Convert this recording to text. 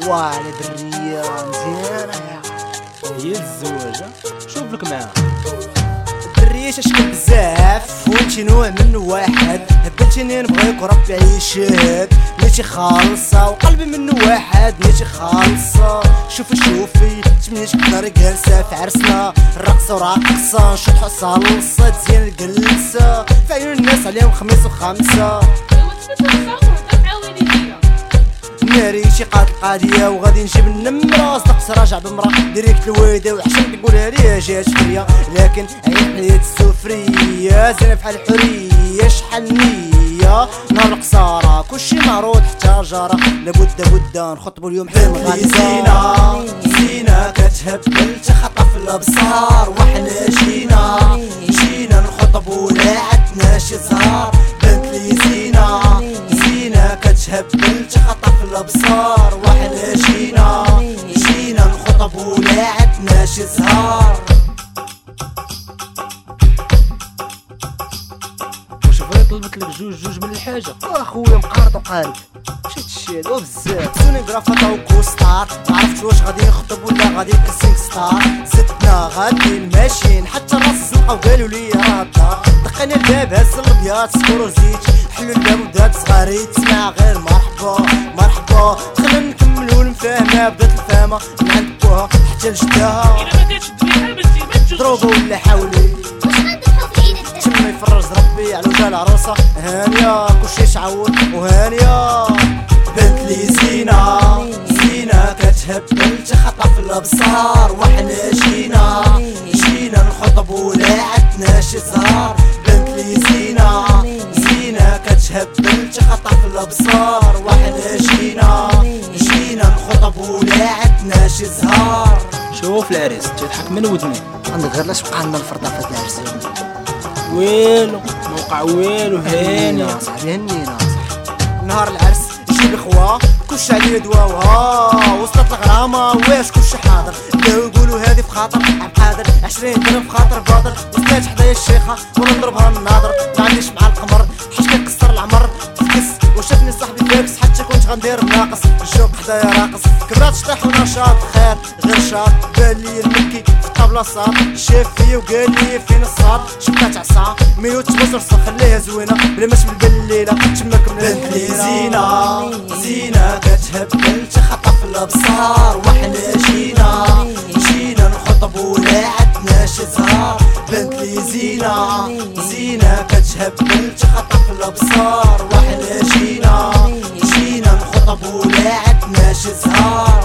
وعلى درية مزيانة هي الزواجة شوف لك معاها الدرية شاشكل بزاف وانتي نوع منو واحد هبلتيني نبغيك وربي عيشك نيتي خالصة وقلبي منو واحد نيتي خالصة شوفي تمنيتك كداري جالسة في عرسنا الرقصة وراقصة نشطحو صالصة تزين الجلسة في عيون الناس عليهم خميس وخمسة ناري شي قاد القادية وغادي نجيب النمرة صدق راجع بمرة ديريكت الويدة وحشم تقولها ليا جات فرية لكن عين حياة السفرية زينة بحال الحرية شحال نية نهار القصارى كلشي معروض حتى جارة لابد نخطبو اليوم حلم غادي زينة كتهبل تخطف الابصار وحنا جينا نخطبو لا عندنا شي زهار بنت لي زينة كتهبل تخطف الابصار وحنا جينا نخطبو لا عندنا شي زهار واش بغا يطلبك لك جوج من الحاجة اخويا مقارط وقارب مشيت الشيد وبزاف سونيغرافا وكوستار معرفتش واش غادي نخطب ولا غادي كاسينغ ستار زدنا غادي ماشيين حتى راس الزنقة وقالوا لي راه الدار دقينا الباب هز الابيض سكر وزيت حلو الباب ودات صغاري تسمع غير مرحبا دخلنا نكملو المفاهمة بدات الفهمة من عند بوها حتى لجداها الا ما كانتش الدنيا حبستي ما تجوزش ضروبة ولا حاولي تما يفرج ربي على وجه العروسة هانية كلشي شعور وهانية بنت لي زينة كتهبل تخطف الابصار وحنا جينا نخطبو لا عندنا شي زهار بنت لي زينة كتهبل تخطف الابصار وحنا جينا نخطبو لا عندنا شي زهار شوف العريس تضحك من ودني عندك غير لاش بقى لنا الفرطة في هاد العرس والو موقع والو هاني صاحبي هنينا نهار العرس يجيب الخوا كلشي عليه دواوها وصلت الغرامة واش كلشي حاضر بداو يقولوا هادي في خاطر عم قادر 20 درهم في خاطر باطل وسنات حدايا الشيخة وانا نضربها الناظر ما عنديش مع القمر حاش كنكسر العمر فكس وشافني صاحبي فاكس حتى كنت غندير ناقص الجوق حدايا راقص كبرات شطيح ونشاط خير غير شاط بان لي المكي في الطابلة صاب شاف فيا وقال لي فين الصاب شبكات عصا ميوت تبصر خليها زوينة بلا ما تبلبل الليلة تما كملت بنت لي زينة كتهبل تخطف الابصار وحنا جينا نخطبو لا عندنا شي زهار بنت لي زينة كتهبل تخطف الابصار وحنا جينا نخطبو لا عندنا شي زهار